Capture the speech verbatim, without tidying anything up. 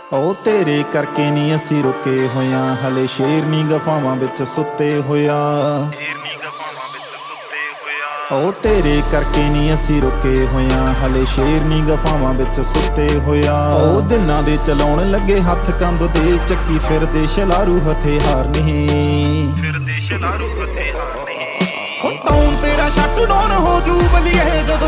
ਉਹ ਤੇਰੇ ਕਰਕੇ ਨਹੀਂ ਅਸੀਂ ਰੁਕੇ ਹੋਇਆਂ, ਹਲੇ ਸ਼ੇਰ ਨੀ ਗਫਾਵਾਂ ਵਿੱਚ ਸੁੱਤੇ ਹੋਇਆ। ਉਹ ਤੇਰੇ ਕਰਕੇ ਨਹੀਂ ਅਸੀਂ ਰੁਕੇ ਹੋਇਆਂ, ਹਲੇ ਸ਼ੇਰ ਨੀ ਗਫਾਵਾਂ ਵਿੱਚ ਸੁੱਤੇ ਹੋਇਆ। ਉਹ ਦਿਨਾਂ ਦੇ ਚਲਾਉਣ ਲੱਗੇ ਹੱਥ ਕੰਬਦੇ, ਚੱਕੀ ਫਿਰਦੇ ਸ਼ਲਾਰੂ ਹਥਿਆਰ ਨਹੀਂ, ਫਿਰਦੇ ਸ਼ਲਾਰੂ ਹਥਿਆਰ ਨਹੀਂ। ਟਾਊਨ ਤੇਰਾ ਸ਼ਟ ਡਾਊਨ ਹੋ ਜੂ ਬਲੀਏ, ਜਦੋਂ